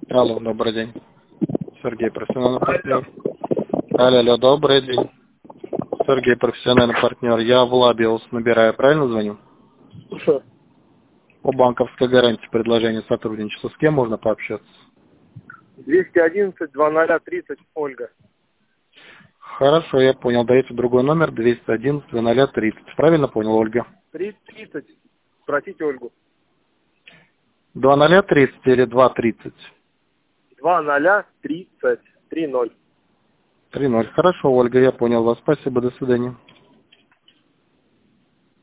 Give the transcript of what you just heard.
Алло, добрый день. Сергей, профессиональный партнер. Алло, добрый день. Сергей, профессиональный партнер. Я в Лабиус набираю, правильно звоню? Слушаю. По банковской гарантии предложение сотрудничества. С кем можно пообщаться? 211-0030, Ольга. Хорошо, я понял. Даете другой номер 211-0030. Правильно понял, Ольга? 3:30. Спросите Ольгу. 2030 или 2:30? 20:30. 3:0. 3:0. Хорошо, Ольга, я понял вас. Спасибо, до свидания.